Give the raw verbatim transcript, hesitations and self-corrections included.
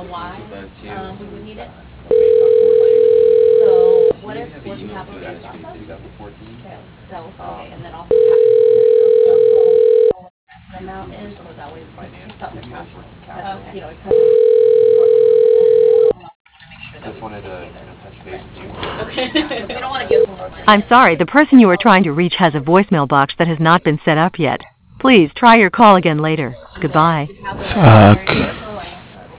know why This is that too. um, we would need it. Based on fourteen. So what You if have the what do you email have too, it that based should off be of? based off of fourteen. Okay, that was Um, okay, and then also the amount is so that way finance, it's not the maybe cash. that's working Uh, capital. you know, it covers. Just wanted to, you know, touch base with you. Okay. We don't want to give someone money. I'm sorry, the person you are trying to reach has a voicemail box that has not been set up yet. Please try your call again later. Goodbye. Fuck.